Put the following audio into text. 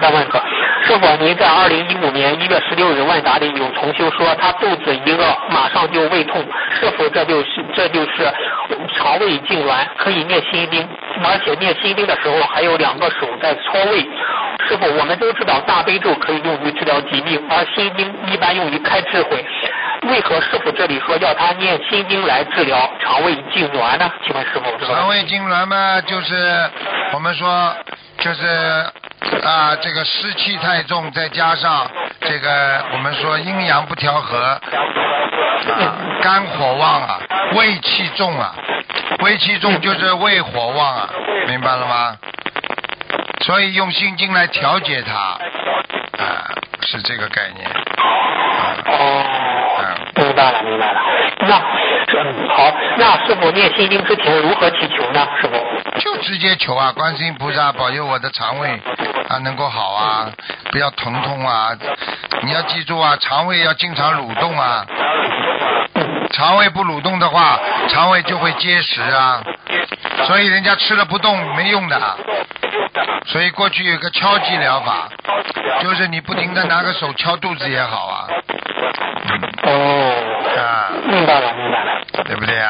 再问个，师傅，您在2015年1月16日问答里有重修说他肚子一饿马上就胃痛，是否这就是肠胃痉挛，可以念心经，而且念心经的时候还有2个手在搓胃。师傅，我们都知道大悲咒可以用于治疗疾病，而心经一般用于开智慧，为何师傅这里说要他念心经来治疗肠胃痉挛呢？请问师傅， 肠胃痉挛嘛，就是我们说就是这个湿气太重，再加上这个我们说阴阳不调和肝火旺啊，胃气重啊，胃气重就是胃火旺啊，明白了吗？所以用心经来调节它是这个概念。 明白了。好，那师傅念心经之前如何祈求呢？师傅就直接求啊，观世音菩萨保佑我的肠胃能够好啊，不要疼痛啊。你要记住啊，肠胃要经常蠕动啊，肠胃不蠕动的话，肠胃就会结实啊。所以人家吃了不动没用的。所以过去有个敲击疗法，就是你不停的拿个手敲肚子也好啊。 明白了。 对不对啊？